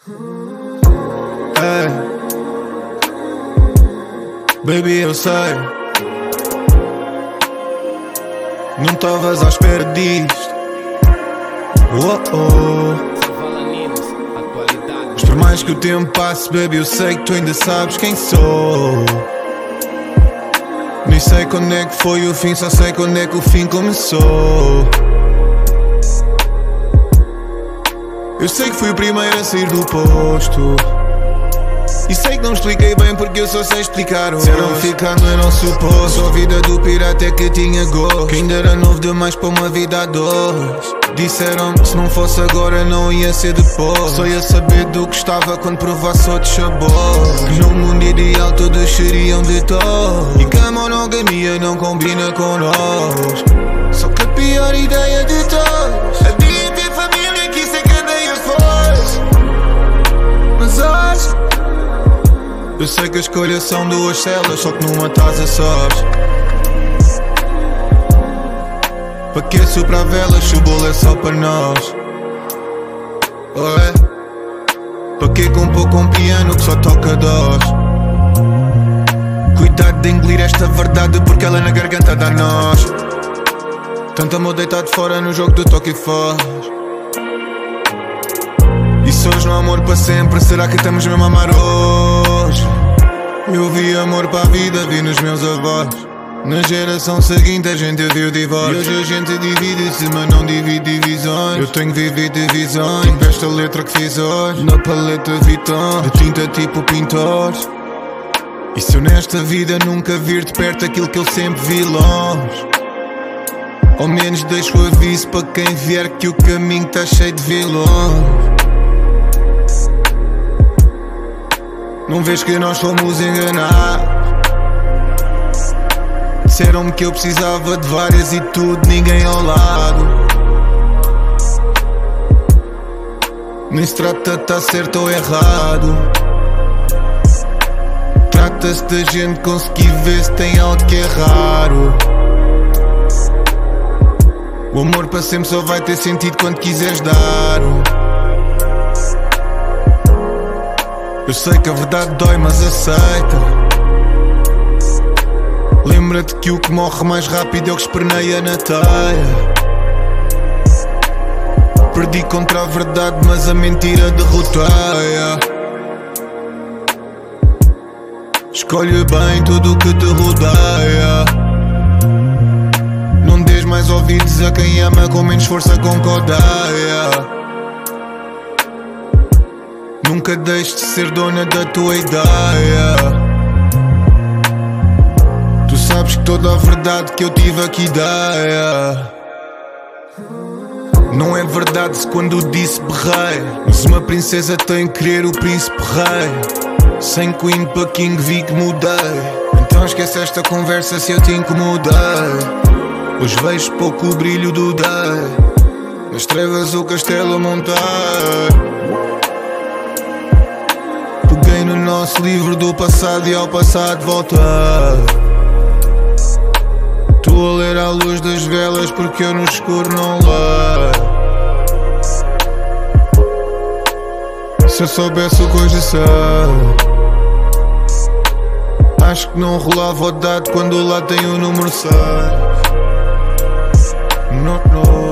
Hey, baby, eu sei, não estavas à espera disto. Mas por mais que o tempo passe, baby, eu sei que tu ainda sabes quem sou. Nem sei quando é que foi o fim, só sei quando é que o fim começou. Eu sei que fui o primeiro a sair do posto, e sei que não expliquei bem porque eu só sei explicar hoje. Disseram ficar no nosso poço, a vida do pirata é que tinha gosto, que ainda era novo demais para uma vida a dois. Disseram-me que se não fosse agora não ia ser depois. Só ia saber do que estava quando provasse outro sabor. Que no mundo ideal todos seriam de todos, e que a monogamia não combina com nós. Só que a pior ideia de todos havia ter família, que isso é cadeia forte. Mas hoje eu sei que a escolha são duas celas, só que numa estás a sós. Para que soprar velas se o bolo é só para nós? Para que compor com um piano que só toca dós? Cuidado de engolir esta verdade, porque ela na garganta dá nós. Tanto amor deitado fora no jogo do toque e faz. E se hoje não há amor para sempre, será que estamos mesmo a amar hoje? Eu vi amor para a vida, vi nos meus avós. Na geração seguinte a gente viu divórcio, e hoje a gente divide-se, mas não divide divisões. Eu tenho vivido divisões, tipo esta letra que fiz hoje, na paleta Vuitton, de tinta tipo pintor. E se eu nesta vida nunca vir de perto aquilo que eu sempre vi longe, ao menos deixo aviso para quem vier que o caminho está cheio de vilões. Não vês que nós fomos enganados? Disseram-me que eu precisava de várias e tudo, ninguém ao lado. Nem se trata de estar certo ou errado, trata-se da gente conseguir ver se tem algo que é raro. O amor para sempre só vai ter sentido quando quiseres dar. Eu sei que a verdade dói, mas aceita. Lembra-te que o que morre mais rápido é o que esperneia na teia. Perdi contra a verdade, mas a mentira derroteia. Escolhe bem tudo o que te rodeia. Não dês mais ouvidos a quem ama, com menos força concordeia. Nunca deixes de ser dona da tua ideia. Tu sabes que toda a verdade que eu tive aqui ideia. Não é verdade se quando disse berrei, mas uma princesa tem que querer o príncipe rei. Sem Queen para King vi que mudei. Então esquece esta conversa se eu te incomodei. Hoje vejo pouco o brilho do day, nas trevas o castelo montei. Peguei no nosso livro do passado e ao passado voltei. Estou a ler à luz das velas porque eu no escuro não leio. Se eu soubesse o que hoje sei, acho que não rolava o dado quando lá tem o número 6. Não, não.